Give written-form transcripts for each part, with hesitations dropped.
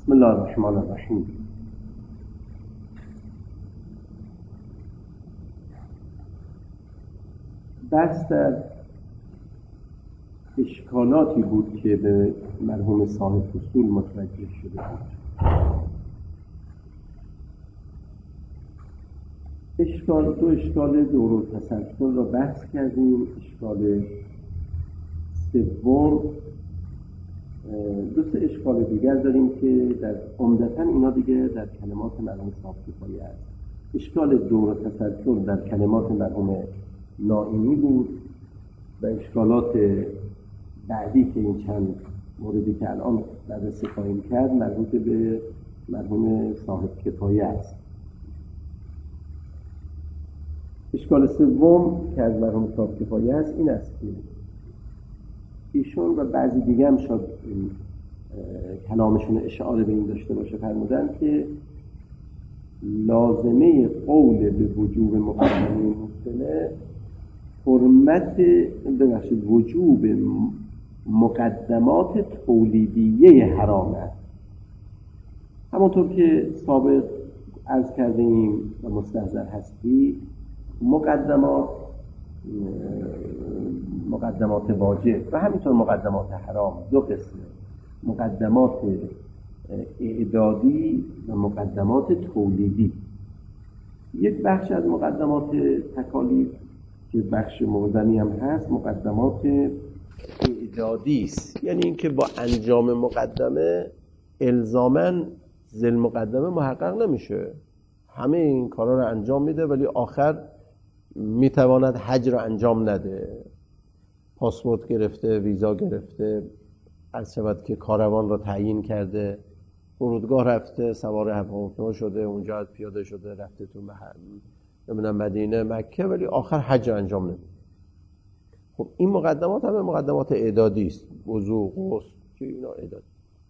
بسم الله الرحمن الرحیم. بحث در اشکالاتی بود که به مرحوم صاحب فصول متوجه شده بود. دو اشکال دور تسلسل را بحث کردیم. اشکال سوم دو سه اشکال دیگر داریم که در عمدتاً اینا دیگه در کلمات مرحوم صاحب کفایه است. اشکال دور تسلسل در کلمات مرحوم نائینی بود و اشکالات بعدی که این چند موردی که الان بررسی خواهیم کرد مربوط به مرحوم صاحب کفایه است. اشکال سوم که از مرحوم صاحب کفایه است این است که ایشون و بعضی دیگه هم شاید کلامشون اشاره به این داشته باشه، فرمودن که لازمه قول به وجوب مقدمه موصله وجوب مقدمات تولیدیه حرام است. همونطور که سابق عرض کردیم و مستحضر هستی، مقدمات واجب و همینطور مقدمات حرام دو قسمه، مقدمات اعدادی و مقدمات تولیدی. یک بخش از مقدمات تکالیف که بخش معظمی هم هست مقدمات اعدادی است، یعنی اینکه با انجام مقدمه الزاماً ذل مقدمه محقق نمیشه. همه این کارا رو انجام میده ولی آخر میتواند حج رو انجام نده. پاسپورت گرفته، ویزا گرفته، از شود که کاروان رو تعیین کرده، فرودگاه رفته، سوار هواپیما شده، اونجا از پیاده شده رفته تو مدینه، مکه، ولی آخر حج رو انجام نمیده. خب این مقدمات همه مقدمات اعدادی است، وضو، غسل، که اینا اعدادی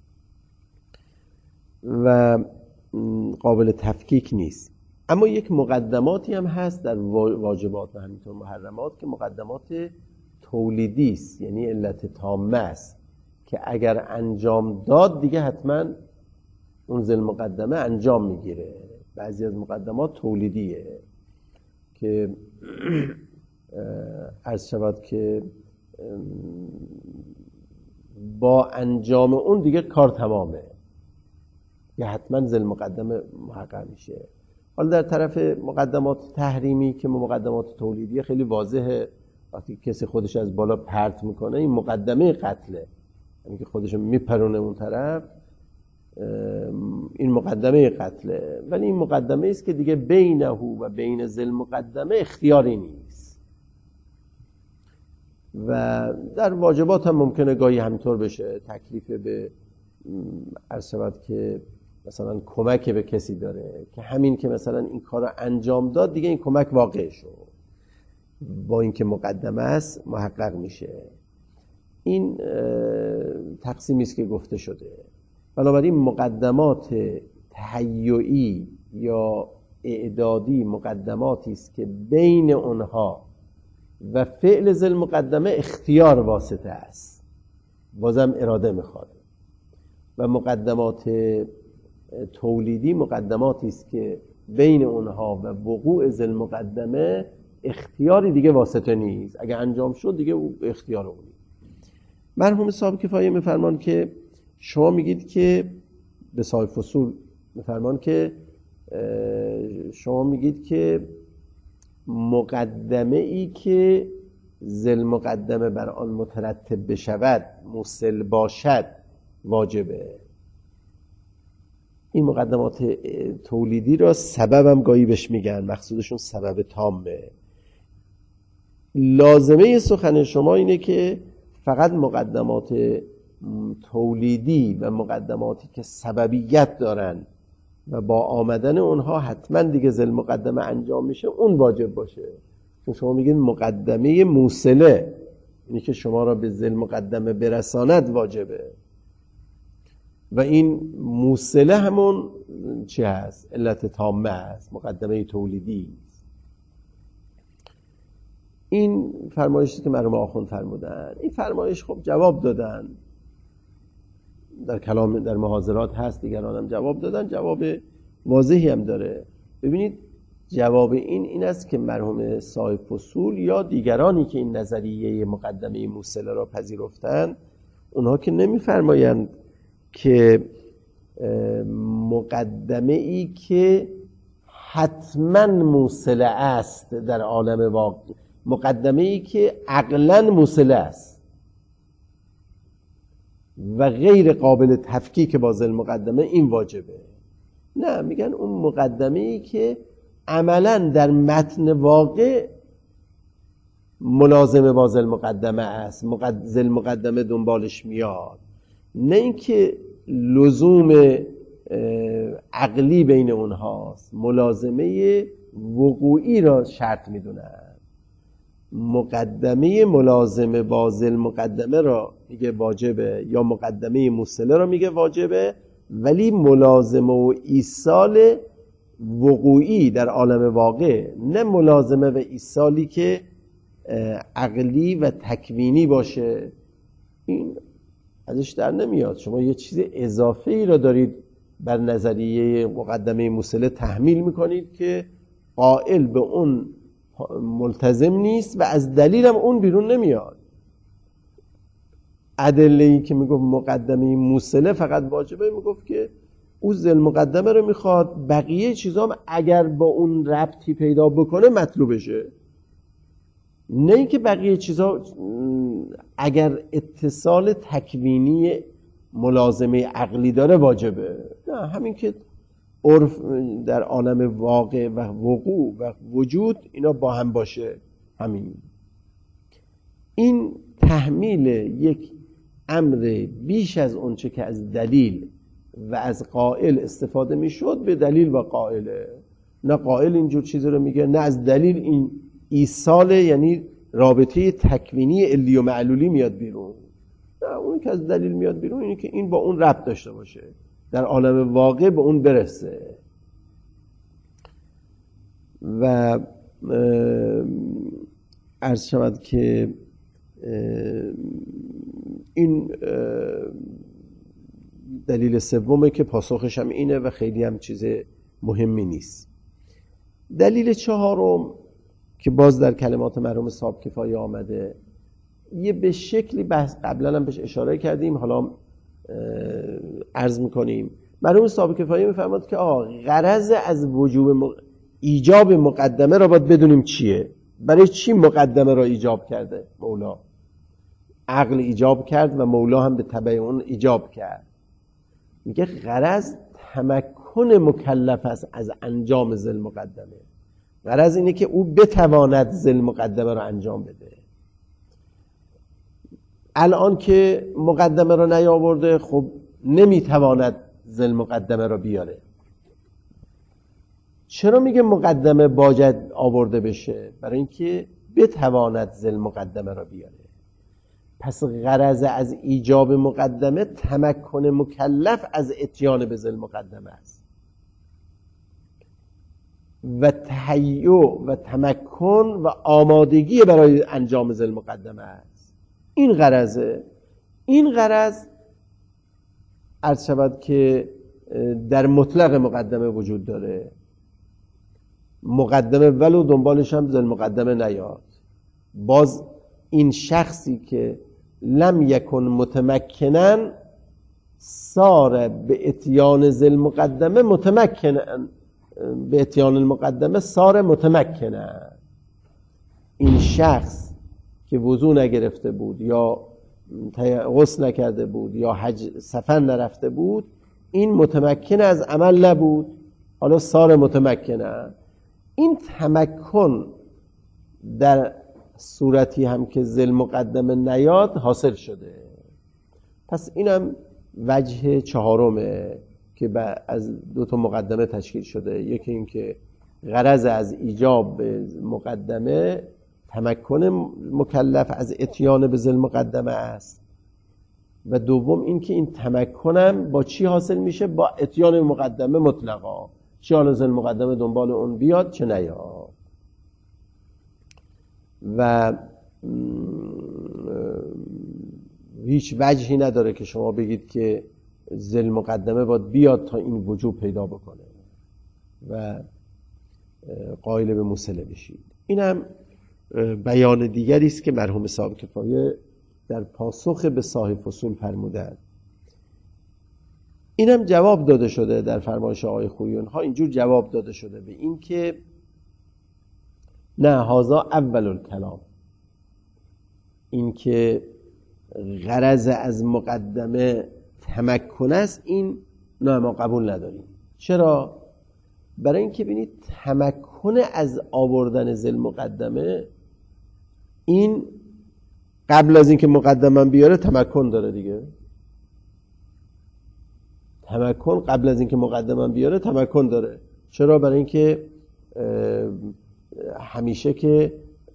و قابل تفکیک نیست. اما یک مقدماتی هم هست در واجبات و همینطور محرمات که مقدمات تولیدی است، یعنی علت تامه است که اگر انجام داد دیگه حتما اون ذل مقدمه انجام میگیره. بعضی از مقدمات تولیدیه که عرض شود که با انجام اون دیگه کار تمامه یا حتما ذل مقدمه محقق میشه. حالا در طرف مقدمات تحریمی که مقدمات تولیدیه خیلی واضحه. وقتی کسی خودش از بالا پرت میکنه این مقدمه قتله، یعنی که خودش میپرونه اون طرف، این مقدمه قتله. ولی این مقدمه است که دیگه بینه و بین ذل مقدمه اختیاری نیست. و در واجبات هم ممکنه گاهی همینطور بشه، تکلیف به عرض شود که مثلا کمک به کسی داره که همین که مثلا این کار رو انجام داد دیگه این کمک واقع شد، با اینکه مقدمه است محقق میشه. این تقسیمی است که گفته شده. بنابراین مقدمات تهیعی یا اعدادی مقدماتی است که بین اونها و فعل ذل مقدمه اختیار واسطه است، بازم اراده میخواد. و مقدمات تولیدی مقدماتی است که بین اونها و وقوع ذل مقدمه اختیاری دیگه واسطه نیست، اگه انجام شد دیگه اختیار اونی. مرحوم صاحب کفایه میفرمان که شما میگید که به صاحب فصول میفرمان که شما میگید که مقدمه ای که ذل مقدمه بر آن مترتب بشود موصل باشد واجبه. این مقدمات تولیدی را سبب هم گاهی بهش میگن، مقصودشون سبب تامه. لازمه سخن شما اینه که فقط مقدمات تولیدی و مقدماتی که سببیت دارن و با آمدن اونها حتما دیگه ذل مقدمه انجام میشه اون واجب باشه. شما میگین مقدمه موصله، اینی که شما را به ذل مقدمه برساند واجبه و این موصله همون چی هست؟ علت تامه هست، مقدمه تولیدی. این فرمایشی که مرحوم آخوند فرمودن، این فرمایش خب جواب دادن. در کلام در محاضرات هست، دیگران هم جواب دادن، جواب واضحی هم داره. ببینید جواب این است که مرحوم صاحب فصول یا دیگرانی که این نظریه مقدمه موصله را پذیرفتند، اونها که نمیفرمایند که مقدمه ای که حتما موصله است در عالم واقع، مقدمه ای که عقلا موصله است و غیر قابل تفکیک با ذل مقدمه، این واجبه. نه، میگن اون مقدمه ای که عملا در متن واقع ملازمه با ذل مقدمه است، ذل مقدمه دنبالش میاد، نه اینکه لزوم عقلی بین اونهاست، ملازمه وقوعی را شرط میدونن. مقدمه ملازمه با ذل مقدمه را میگه واجبه، یا مقدمه موصله را میگه واجبه، ولی ملازمه و ایصال وقوعی در عالم واقع، نه ملازمه و ایصالی که عقلی و تکوینی باشه، این ازش در نمیاد. شما یه چیز اضافه ای را دارید بر نظریه مقدمه موصله تحمیل میکنید که قائل به اون ملتزم نیست و از دلیل هم اون بیرون نمیاد. ادله‌ای که میگفت مقدمه موصله فقط واجبه، میگفت که او ذل مقدمه رو میخواد، بقیه چیزا هم اگر با اون ربطی پیدا بکنه مطلوبشه، نه اینکه بقیه چیزا اگر اتصال تکوینی ملازمه عقلی داره واجبه. نه، همین که عرف در عالم واقع و وقوع و وجود اینا با هم باشه، همین. این تحمیل یک امر بیش از اونچه که از دلیل و از قائل استفاده میشد به دلیل و قائله. نه قائل اینجور چیزی رو میگه، نه از دلیل این ایصال، یعنی رابطه تکوینی علی و معلولی میاد بیرون. نه، اون که از دلیل میاد بیرون اینه که این با اون ربط داشته باشه، در عالم واقع به اون برسه. و عرض شود که این دلیل سومه که پاسخش هم اینه و خیلی هم چیز مهمی نیست. دلیل چهارم که باز در کلمات مرحوم صاحب کفایه آمده، یه به شکلی بحث قبلا هم بهش اشاره کردیم، حالا عرض میکنیم. مرحوم صاحب کفایه میفرماد که غرض از وجوب ایجاب مقدمه را باید بدونیم چیه. برای چی مقدمه را ایجاب کرده مولا؟ عقل ایجاب کرد و مولا هم به تبع اون ایجاب کرد. میگه غرض تمکن مکلف است از انجام ذل مقدمه. غرض اینه که او بتواند ذل مقدمه را انجام بده. الان که مقدمه را نیاورده، خب نمیتواند ذل مقدمه را بیاره. چرا میگه مقدمه باید آورده بشه؟ برای اینکه بتواند ذل مقدمه را بیاره. پس غرض از ایجاب مقدمه تمکن مکلف از اتیان به ذل مقدمه است و تهیع و تمکن و آمادگی برای انجام ذل مقدمه است. این غرضه. این غرض عرض شود که در مطلق مقدمه وجود داره. مقدمه ولو دنبالش هم ذل مقدمه نیاد، باز این شخصی که لم یکن متمکنن صار به اتیان ذل مقدمه متمکنن، به اتیان المقدمه صار متمکنن. این شخص که وضو نگرفته بود یا غسل نکرده بود یا حج سفر نرفته بود، این متمکن از عمل نبود، حالا صار متمکنه. این تمکن در صورتی هم که ذل مقدمه نیاد حاصل شده. پس اینم وجه چهارمه که از دو تا مقدمه تشکیل شده. یکی این که غرض از ایجاب مقدمه تمکن مکلف از اتیان به ذل مقدمه است، و دوم این که این تمکنم با چی حاصل میشه؟ با اتیان مقدمه مطلقا، چه حالا ذل مقدمه دنبال اون بیاد چه نیاد. و هیچ وجهی نداره که شما بگید که ذل مقدمه باید بیاد تا این وجوب پیدا بکنه و قائل به موصله بشید. این هم بیان دیگری است که مرحوم صاحب کفایه در پاسخ به صاحب فصول فرمودند. این هم جواب داده شده در فرمایش آقای خویی ها، اینجور جواب داده شده به این که نه، هذا اول الکلام، این که غرض از مقدمه تمکن است، این نه ما قبول نداریم. چرا؟ برای اینکه ببینید تمکن از آوردن ذل مقدمه، این قبل از اینکه مقدمه بیاره تمکن داره دیگه. تمکن قبل از اینکه مقدمه بیاره تمکن داره. چرا؟ برای اینکه همیشه که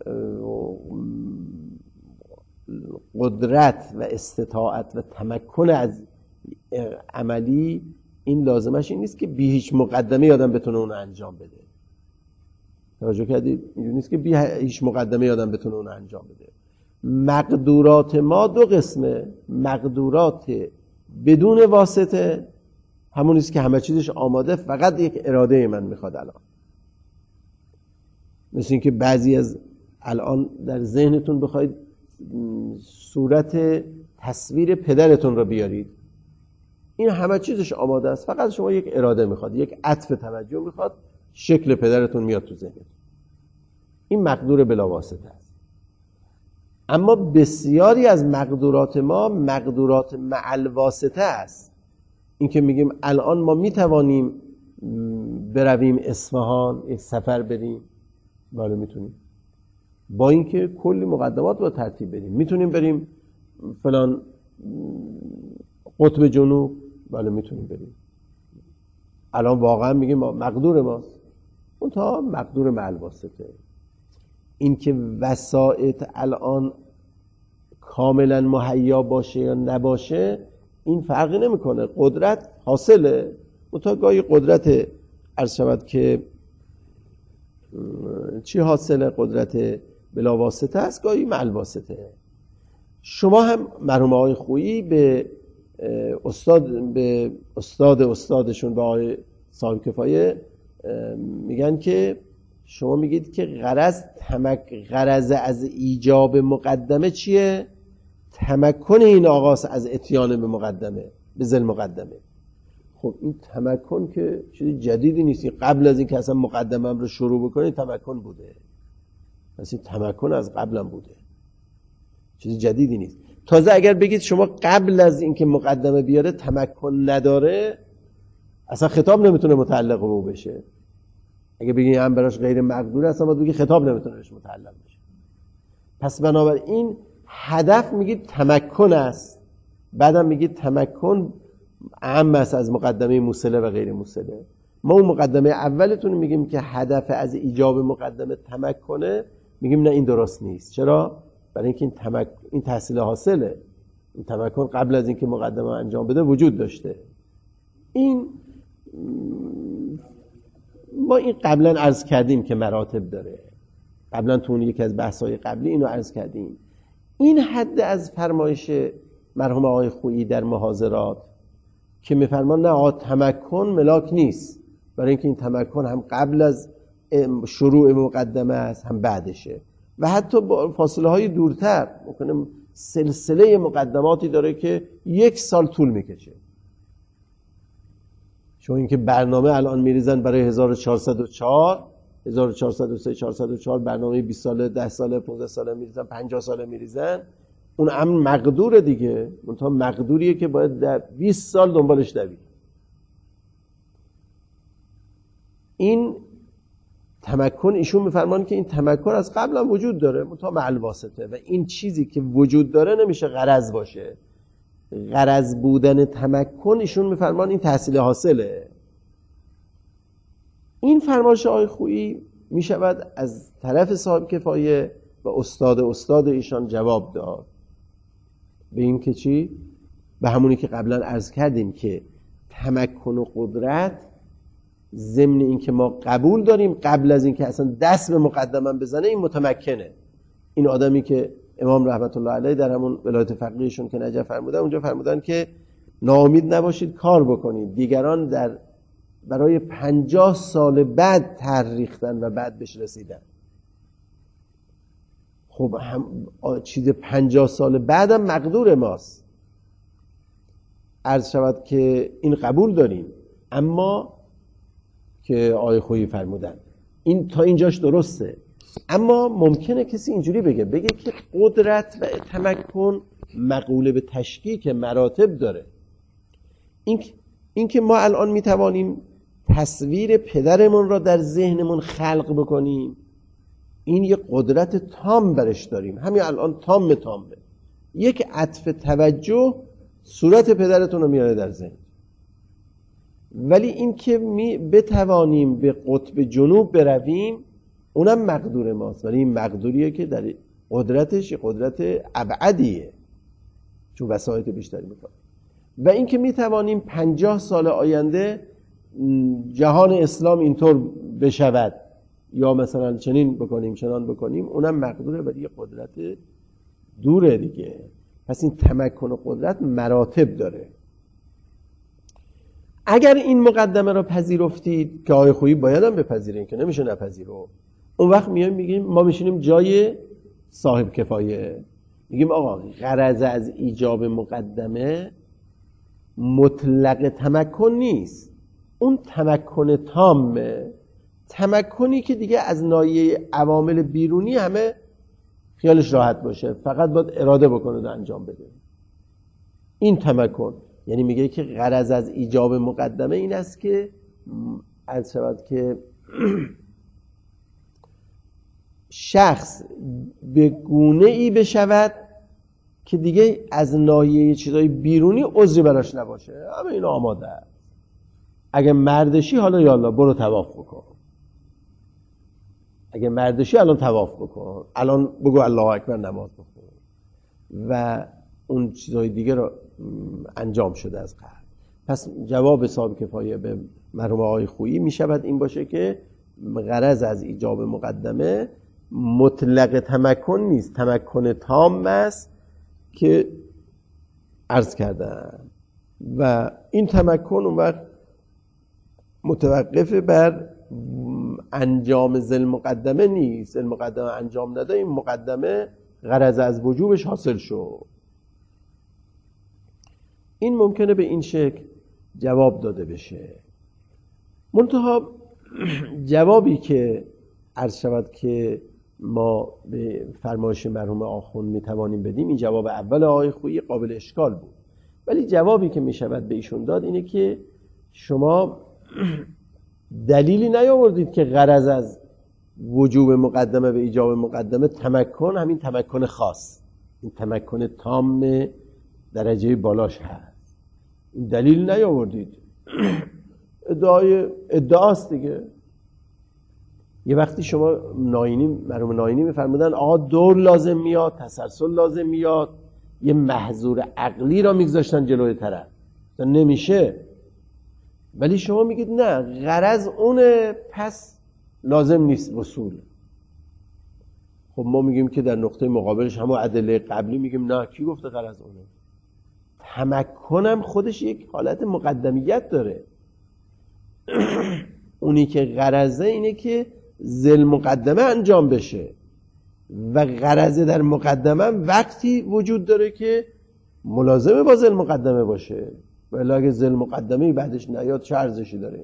قدرت و استطاعت و تمکن از عملی، این لازمش این نیست که بی هیچ مقدمه آدم بتونه اون انجام بده. توجه کردید؟ اینجوری نیست که بی هیچ مقدمه آدم بتونه اون انجام بده. مقدورات ما دو قسمه. مقدورات بدون واسطه، همون نیست که همه چیزش آماده، فقط یک اراده من میخواد الان. مثل این که بعضی از الان در ذهنتون بخواید صورت تصویر پدرتون رو بیارید، این همه چیزش آماده است، فقط شما یک اراده میخواد، یک عطف توجه میخواد، شکل پدرتون میاد تو ذهنتون. این مقدور بلا واسطه است. اما بسیاری از مقدورات ما مقدورات مع الواسطه است. این که میگیم الان ما میتوانیم برویم اصفهان، یک سفر بریم، بله میتونیم، با اینکه کلی مقدمات با ترتیب بریم. میتونیم بریم فلان قطب جنوب، بله میتونیم بریم. الان واقعا میگیم مقدور ماست، اون تا مقدور مع الواسطه. این که وسائط الان کاملا مهیا باشه یا نباشه، این فرقی نمیکنه. قدرت حاصله، تا گاهی قدرت عرض شود که چی حاصله؟ قدرت بلا واسطه است، گاهی مع الواسطه. شما هم مرحوم آقای خویی به استادشون به آقای صاحب کفایه میگن که شما میگید که غرض از ایجاب مقدمه چیه؟ تمکن این آقاست از اتیان به مقدمه، به ذل مقدمه. خب این تمکن که چیز جدیدی نیست. قبل از این که اصلا مقدمه رو شروع بکنید تمکن بوده. پس این تمکن از قبلم بوده، چیز جدیدی نیست. تازه اگر بگید شما قبل از این که مقدمه بیاره تمکن نداره، اصلا خطاب نمیتونه متعلق به او بشه. اگه بگید هم براش غیر مقدوره، اصلا باید بگید خطاب نمیتونه بهش متعلق بشه. پس بنابراین هدف میگید تمکن است، بعدم میگید تمکن اهم است از مقدمه موصله و غیر موصله. ما اون مقدمه اولتون میگیم که هدف از ایجاب مقدمه تمکنه، میگیم نه این درست نیست. چرا؟ برای اینکه این تحصیل حاصله. این تمکن قبل از اینکه مقدمه انجام بده وجود داشته. این ما این قبلا عرض کردیم که مراتب داره. قبلا تو اون یکی از بحث‌های قبلی اینو عرض کردیم. این حد از فرمایش مرحوم آقای خویی در محاضرات که میفرمان نه تمکن ملاک نیست، برای اینکه این تمکن هم قبل از شروع مقدمه است هم بعدشه و حتی با فاصله های دورتر ممکنه سلسله مقدماتی داره که 1 سال طول میکشه. چون اینکه برنامه الان میریزن برای 1404 1403 404 برنامه 20 ساله 10 ساله 15 ساله میریزن، 50 ساله میریزن، اون امر مقدوره دیگه. منتها مقدوریه که باید در 20 سال دنبالش دوید. این تمکن ایشون میفرمان که این تمکن از قبل هم وجود داره، منتها مع الواسطه، و این چیزی که وجود داره نمیشه غرض باشه. غرض بودن تمکن ایشون میفرمان این تحصیل حاصله. این فرمایش آقای خویی میشود از طرف صاحب کفایه و استاد ایشان جواب داد به این که چی؟ به همونی که قبلا عرض کردیم که تمکن و قدرت ضمن این که ما قبول داریم قبل از این که اصلا دست به مقدمه بزنه این متمکنه. این آدمی که امام رحمت الله علیه در همون ولایت فقیهشون که نجف فرمودن، اونجا فرمودن که ناامید نباشید، کار بکنید. دیگران برای 50 سال بعد طرح ریختن و بعد بهش رسیدن. خب چیز 50 سال بعدم مقدور ماست. عرض شود که این قبول داریم، اما که آقای خویی فرمودن این تا اینجاش درسته. اما ممکنه کسی اینجوری بگه که قدرت و تمکن مقوله به تشکیک مراتب داره. این که ما الان میتوانیم تصویر پدرمون را در ذهنمون خلق بکنیم، این یه قدرت تام برش داریم. همین الان تامه. یک عطف توجه صورت پدرتون رو میاره در ذهن. ولی این که بتوانیم به قطب جنوب برویم، اونم مقدور ماست، ولی این مقدوریه که در قدرتش قدرت ابعدیه، چون وسایط بیشتری میکنه. و این که میتوانیم 50 سال آینده جهان اسلام اینطور بشود، یا مثلا چنین بکنیم چنان بکنیم، اونم مقدوره، ولی قدرت دوره دیگه. پس این تمکن و قدرت مراتب داره. اگر این مقدمه را پذیرفتید، که آقای خویی باید هم بپذیرین که نمیشه نپذیرو، اون وقت میگیم ما میشینیم جای صاحب کفایه، میگیم آقا غرض از ایجاب مقدمه مطلق تمکن نیست، اون تمکن تامه، تمکنی که دیگه از ناحیه عوامل بیرونی همه خیالش راحت باشه، فقط باید اراده بکنه و انجام بده. این تمکن یعنی میگه که غرض از ایجاب مقدمه این است که عرض شود که شخص به گونه ای بشود که دیگه از ناحیه چیزای بیرونی عذری براش نباشه. همه اینا آماده است. اگه مردشی حالا یالا برو طواف بکن، اگه مردشی الان طواف بکن، الان بگو الله اکبر نماز بخون و اون چیزای دیگه رو انجام شده از قبل. پس جواب صاحب کفایه به مرحوم آقای خویی می شود این باشه که غرض از ایجاب مقدمه مطلق تمکن نیست، تمکن تام است که عرض کردم. و این تمکن اون وقت متوقف بر انجام ذل مقدمه نیست. ذل مقدمه انجام نده، این مقدمه غرض از وجوبش حاصل شد. این ممکنه به این شکل جواب داده بشه. منتها جوابی که عرض شود که ما به فرمایش مرحوم آخوند میتوانیم بدیم، این جواب اول آقای خویی قابل اشکال بود، ولی جوابی که میشود به ایشون داد اینه که شما دلیلی نیاوردید که غرض از وجوب مقدمه و ایجاب مقدمه تمکن، همین تمکن خاص، این تمکن تام درجه بالاش هست. این دلیل نیاوردید. ادعاست دیگه. یه وقتی شما مرحوم ناینی میفرمودن آقا دور لازم میاد، تسلسل لازم میاد، یه محظور عقلی را میگذاشتن جلوی طرف، نمیشه. ولی شما میگید نه، غرض اونه، پس لازم نیست وصول. خب ما میگیم که در نقطه مقابلش همون ادله قبلی میگیم نه، کی گفته غرض اونه؟ تمکنم خودش یک حالت مقدمیت داره. اونی که غرضه اینه که ذل مقدمه انجام بشه و غرضه در مقدمه وقتی وجود داره که ملازمه با ذل مقدمه باشه، ولی اگه ذل مقدمه بعدش نیاد چه ارزشی داره؟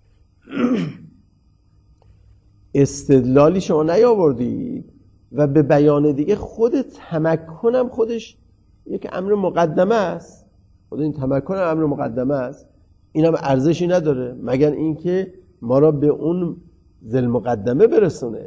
استدلالی شما نیاوردید و به بیان دیگه خود تمکنم خودش یک امر مقدمه است. خود این تمکن امر مقدمه است، این هم ارزشی نداره مگر اینکه ما را به اون ذل مقدمه برسونه.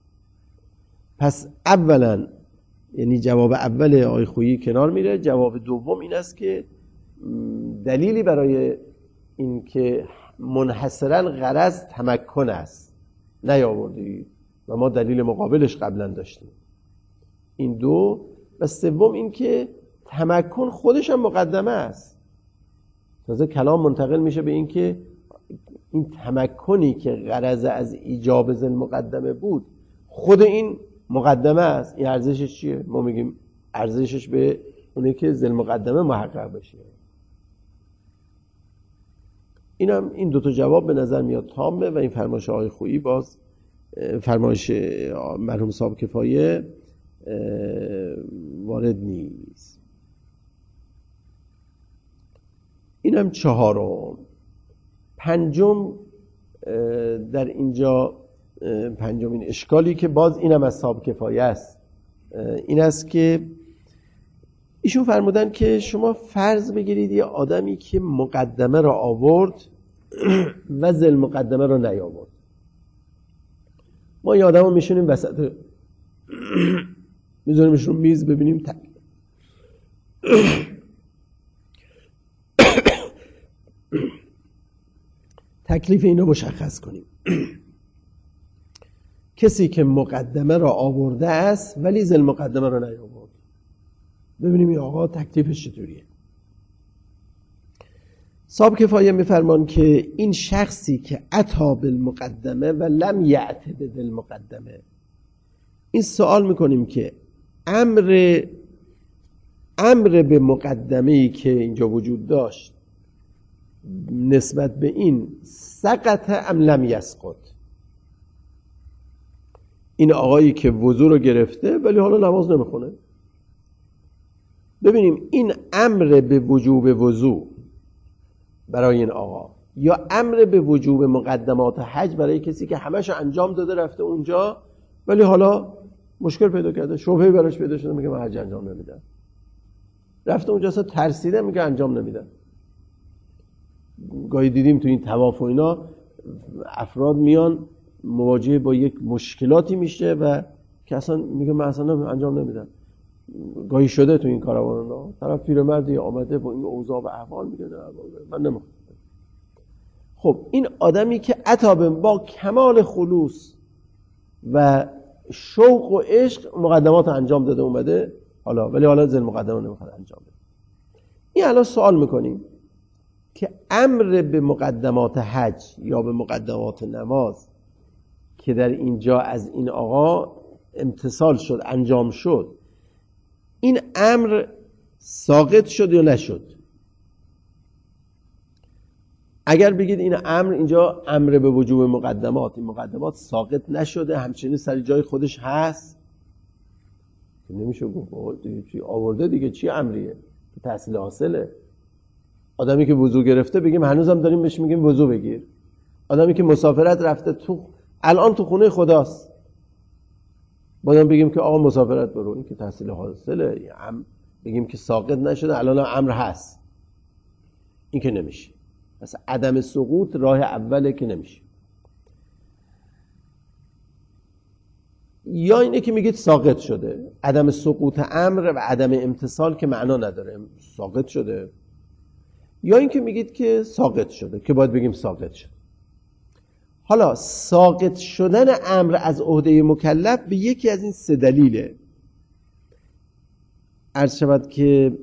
پس اولا یعنی جواب اول آقای خویی کنار میره. جواب دوم این است که دلیلی برای این که منحصرا غرض تمکن است نیاوردید و ما دلیل مقابلش قبلا داشتیم. این دو. و سوم این که تمکن خودش هم مقدمه است. تازه کلام منتقل میشه به این که این تمکنی که غرض از ایجاب ذل مقدمه بود خود این مقدمه است. این ارزشش چیه؟ ما میگیم ارزشش به اونه که ذل مقدمه محقق بشه. این دوتا جواب به نظر میاد تامه و این فرمایش آقای خویی باز فرمایش مرحوم صاحب کفایه وارد نیست. اینم چهارم. پنجم در اینجا پنجمین اشکالی که باز اینم از صاحب کفایه است این است که ایشون فرمودن که شما فرض بگیرید یه آدمی که مقدمه را آورد و ذل مقدمه را نیاورد. ما یه آدم رو میشونیم وسط میذاریمش رو میز ببینیم تکلیف اینو مشخص کنیم. کسی که مقدمه را آورده است ولی ذل مقدمه را نیاورد، ببینیم این آقا تکلیفش چطوریه. صاحب کفایه میفرمان که این شخصی که اتی بالمقدمه و لم یعتد بالمقدمه، این سوال میکنیم که امر به مقدمه‌ای که اینجا وجود داشت نسبت به این سقط ام لم یسقط. این آقایی که وضو رو گرفته ولی حالا نماز نمیخونه، ببینیم این امر به وجوب وضو برای این آقا یا امر به وجوب مقدمات حج برای کسی که همه‌شو انجام داده رفته اونجا ولی حالا مشکل پیدا کرده، شبهه براش پیدا شده، میگه من حج انجام نمیدم. رفته اونجا اصلا ترسیده میگه انجام نمیدم. گاهی دیدیم تو این طواف و اینا افراد میان مواجه با یک مشکلاتی میشه و که اصلا میگه من اصلا انجام نمیدم. گاهی شده تو این کاروان طرف پیرمردی آمده با این اوضاع و احوال میگه من نمیخوام. خب این آدمی که عطا با کمال خلوص و شوق و عشق مقدمات انجام داده اومده ولی حالا ذل مقدمه نمیخواد انجام بده. این الان سوال میکنیم که امر به مقدمات حج یا به مقدمات نماز که در اینجا از این آقا امتثال شد، انجام شد، این امر ساقط شد یا نشد؟ اگر بگید این امر اینجا امر به وجوب مقدمات، این مقدمات ساقط نشده همچنین سر جای خودش هست، نمیشه گفت چی آورده دیگه، چی امریه که تحصیل حاصله. آدمی که وضو گرفته بگیم هنوزم داریم بهش میگیم وضو بگیر. آدمی که مسافرت رفته الان تو خونه خداست بازم بگیم که آقا مسافرت برو، این که تحصیل حاصله. بگیم که ساقط نشده الان امر هست، این که نمیشه. پس عدم سقوط راه اوله که نمیشه. یا اینه که میگید ساقط شده، عدم سقوط امر و عدم امتثال که معنا نداره، ساقط شده. یا این که میگید که ساقط شده که باید بگیم ساقط شده. حالا ساقط شدن امر از عهده مکلف به یکی از این سه دلیله. عرض شود که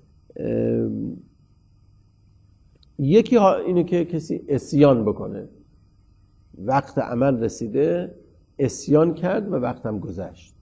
یکی اینه که کسی عصیان بکنه، وقت عمل رسیده عصیان کرد و وقت هم گذشت،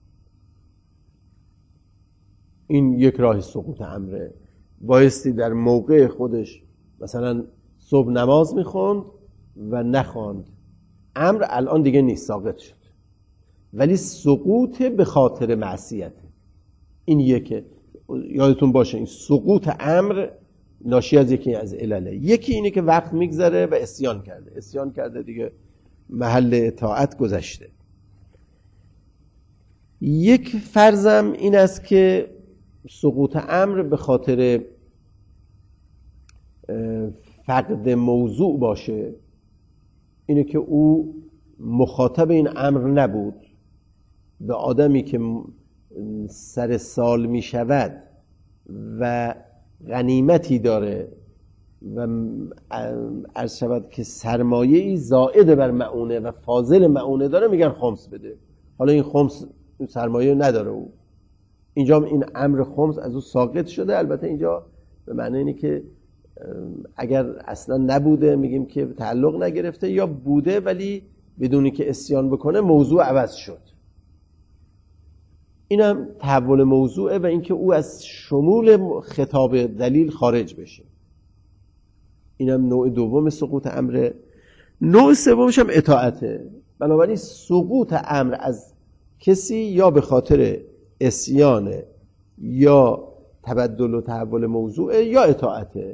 این یک راه سقوط امره. بایستی در موقع خودش مثلا صبح نماز میخوند و نخواند، امر الان دیگه نیست، ساقط شد، ولی سقوط به خاطر معصیته. این یکی یادتون باشه، این سقوط امر ناشی از یکی از علله. یکی اینه که وقت میگذره و عصیان کرده دیگه محل اطاعت گذشته. یک فرضم این است که سقوط امر به خاطر فقد موضوع باشه، اینه که او مخاطب این امر نبود. به آدمی که سر سال می شود و غنیمتی داره و عرض شود که سرمایه‌ای زائد بر مؤونه و فاضل مؤونه داره، میگن خمس بده. حالا این خمس سرمایه نداره او، اینجا این امر خمس از او ساقط شده. البته اینجا به معنی اینه که اگر اصلا نبوده میگیم که تعلق نگرفته، یا بوده ولی بدونی که عصیان بکنه موضوع عوض شد. اینم تحول موضوعه و اینکه او از شمول خطاب دلیل خارج بشه. اینم نوع دوم سقوط امره. نوع سومش هم اطاعته. بنابراین سقوط امر از کسی یا به خاطر عصیان یا تبدل و تحول موضوع یا اطاعته.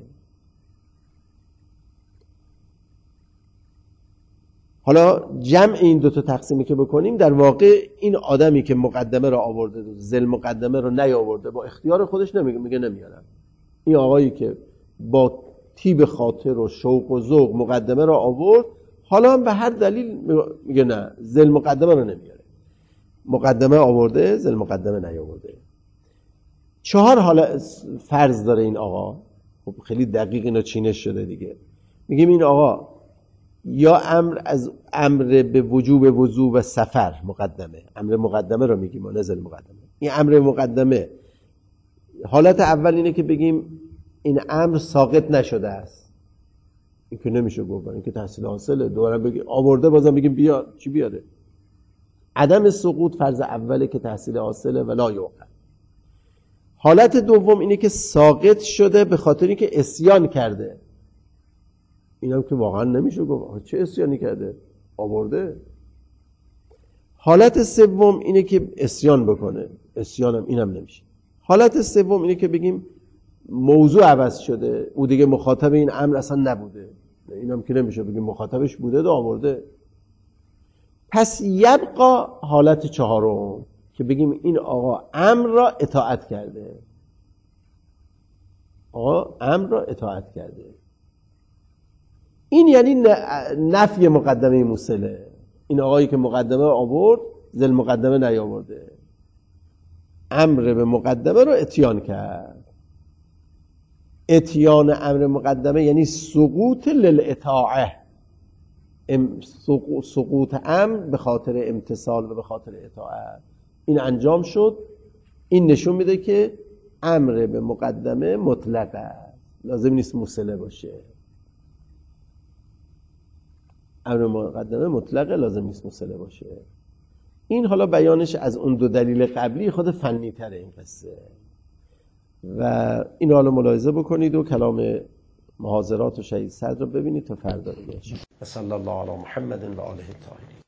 حالا جمع این دوتا تقسیمی که بکنیم، در واقع این آدمی که مقدمه را آورده ذل مقدمه را نیاورده، با اختیار خودش میگه نمیارم. این آقایی که با طیب خاطر و شوق و ذوق مقدمه را آورد، حالا هم به هر دلیل میگه نه، ذل مقدمه را نمیاره. مقدمه آورده، ذل مقدمه نیاورده. 4 حالا فرض داره این آقا. خب خیلی دقیق اینا چینش شده دیگه. میگیم این آقا یا امر به وجوب وضو و سفر مقدمه، امر مقدمه رو میگیم و نزل مقدمه. این امر مقدمه حالت اول اینه که بگیم این امر ساقط نشده است. این که نمیشه گفت، این که تحصیل حاصله. دوباره بگی آورده بازم بگیم بیار، چی بیاره؟ عدم سقوط فرض اوله که تحصیل حاصله ولا یوقع. حالت دوم اینه که ساقط شده به خاطر اینکه عصیان کرده. اینم که واقعا نمیشه گفت چه عصیانی کرده، آورده. حالت سوم اینه که عصیان بکنه، عصیانم اینم نمیشه. حالت سوم اینه که بگیم موضوع عوض شده، او دیگه مخاطب این امر اصلا نبوده. اینم که نمیشه بگیم مخاطبش بوده و آورده. پس یبقا حالت چهارم که بگیم این آقا امر را اطاعت کرده. آقا امر را اطاعت کرده. این یعنی نفی مقدمه موصله. این آقایی که مقدمه آورد، ذل مقدمه نیاورده. امر به مقدمه رو اتیان کرد. اتیان امر مقدمه یعنی سقوط للاطاعه. سقوط امر به خاطر امتثال و به خاطر اطاعت. این انجام شد. این نشون میده که امر به مقدمه مطلقه، لازم نیست موصله باشه. امر مقدمه مطلقه، لازم نیست موصله باشه. این حالا بیانش از اون دو دلیل قبلی خود فنی تره این قصه و این حالا ملاحظه بکنید و کلام محاضرات و شهید صدر رو ببینید تا فردا دیگه. صلی الله علی محمد و آله الطاهرین.